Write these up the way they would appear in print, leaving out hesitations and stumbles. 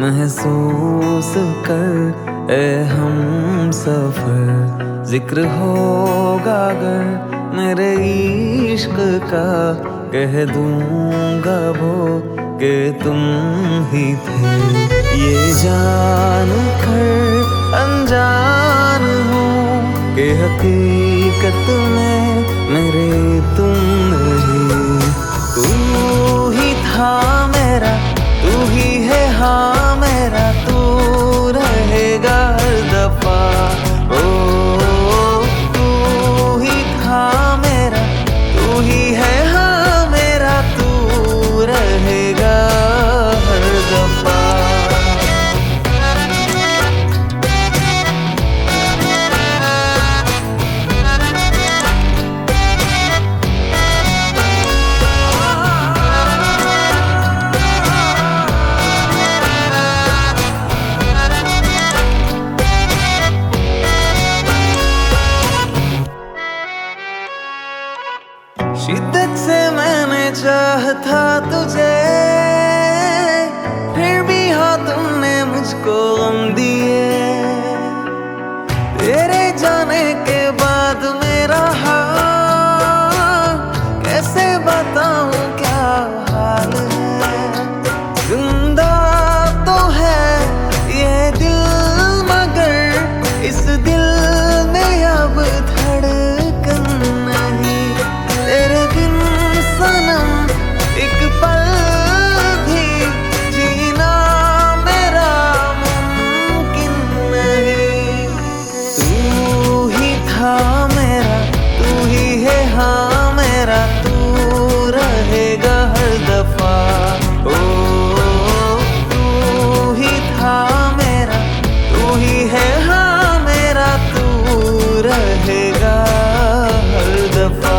महसूस कर ए हम सफर, जिक्र होगा अगर मेरे इश्क का, कह दूंगा वो कि तुम ही थे। ये जान कर अनजान हूँ कि हकीकत में मेरे तुम नहीं। तू ही था मेरा, तू ही है हाँ मेरा, तू रहेगा हर दफा। ओ तू ही था मेरा, तू ही है हाँ मेरा, तू रहेगा हर दफा। शिद्दत से मैंने चाहा था तुझे, फिर भी हाँ तुमने मुझको गम दिए। तेरे जाने के बाद मेरा हाल कैसे बताऊं क्या हाल है। जिंदा तो है ये दिल मगर इस दिल में अब धड़कन नहीं। तेरे बिन सनम एक पल भी जीना मेरा मुमकिन नहीं। तू ही था मेरा, तू ही है हाँ मेरा, तू रहेगा हर दफा। ओ तू ही था मेरा, तू ही है हाँ मेरा, तू रहेगा हर दफा।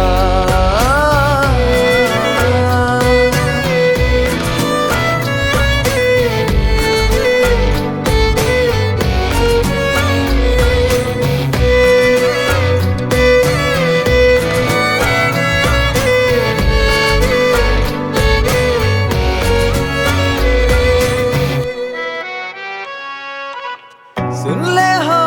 सुन ले